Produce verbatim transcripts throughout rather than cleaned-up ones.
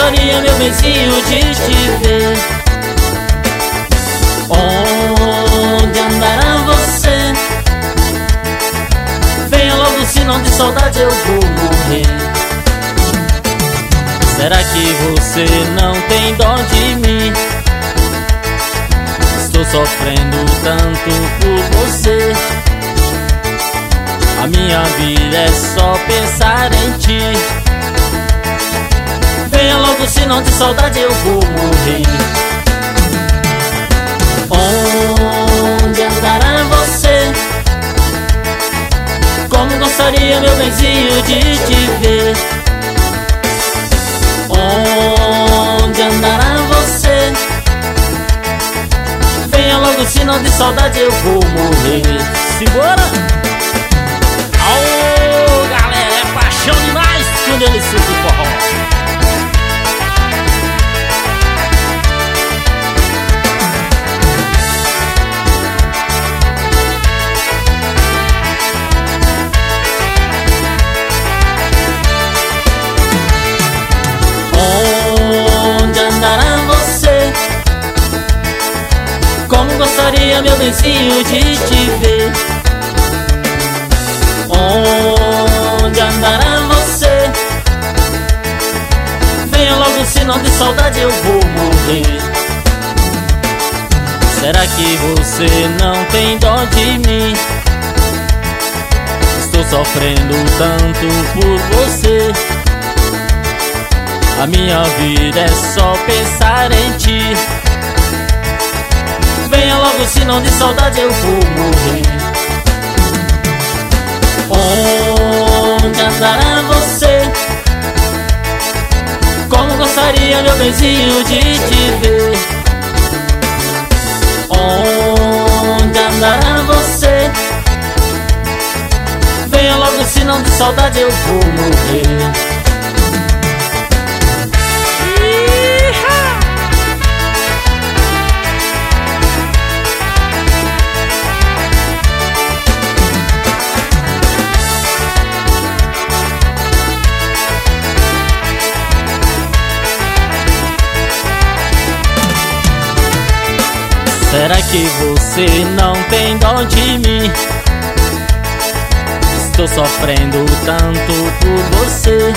gostaria, meu benzinho, de te ver. Onde andará você? Venha logo, senão de saudade eu vou morrer. Será que você não tem dó de mim? Estou sofrendo tanto por você. A minha vida é só pensar em ti. Venha logo, senão de saudade eu vou morrer. Onde andará você? Como gostaria, meu benzinho, de te ver. Onde andará você? Venha logo, senão de saudade eu vou morrer. Simbora! Aô, galera, é paixão demais com o delicioso forró. Onde andará você? Como gostaria, meu benzinho, de te ver. Onde andará você? Venha logo, senão de saudade eu vou morrer. Será que você não tem dó de mim? Estou sofrendo tanto por você. A minha vida é só pensar em ti. Venha logo, senão de saudade eu vou morrer. Onde andará você? Como gostaria, meu benzinho, de te ver. Onde andará você? Venha logo, senão de saudade eu vou morrer. Será que você não tem dó de mim? Estou sofrendo tanto por você.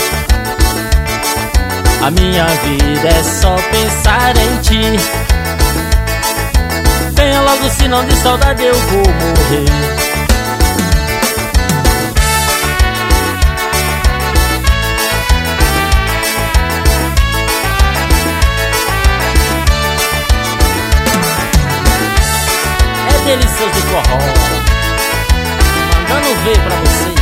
A minha vida é só pensar em ti. Venha logo, senão de saudade eu vou morrer. Delicioso forró, mandando ver pra você.